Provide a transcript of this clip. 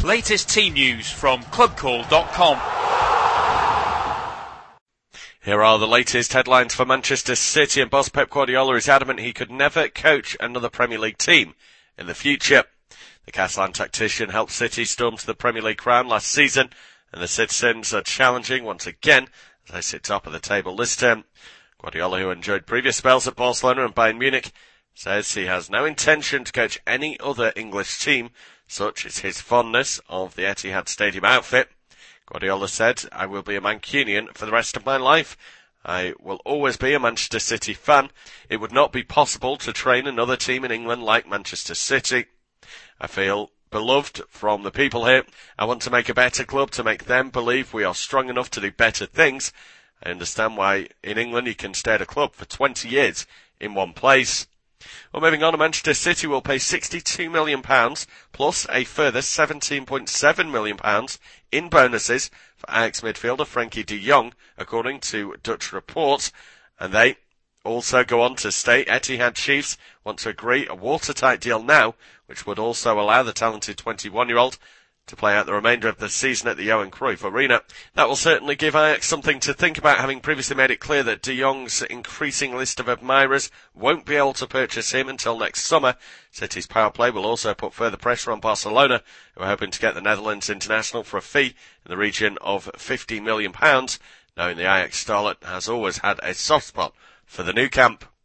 Latest team news from clubcall.com. Here are the latest headlines for Manchester City, and boss Pep Guardiola is adamant he could never coach another Premier League team in the future. The Catalan tactician helped City storm to the Premier League crown last season, and the citizens are challenging once again as they sit top of the table this term. Guardiola, who enjoyed previous spells at Barcelona and Bayern Munich, says he has no intention to coach any other English team. Such is his fondness of the Etihad Stadium outfit. Guardiola said, "I will be a Mancunian for the rest of my life. I will always be a Manchester City fan. It would not be possible to train another team in England like Manchester City. I feel beloved from the people here. I want to make a better club, to make them believe we are strong enough to do better things. I understand why in England you can stay at a club for 20 years in one place." Well, moving on, Manchester City will pay £62 million plus a further £17.7 million in bonuses for Ajax midfielder Frenkie de Jong, according to Dutch reports. And they also go on to state Etihad Chiefs want to agree a watertight deal now, which would also allow the talented 21-year-old to play out the remainder of the season at the Johan Cruyff Arena. That will certainly give Ajax something to think about, having previously made it clear that de Jong's increasing list of admirers won't be able to purchase him until next summer. City's power play will also put further pressure on Barcelona, who are hoping to get the Netherlands international for a fee in the region of £50 million, knowing the Ajax starlet has always had a soft spot for the Nou Camp.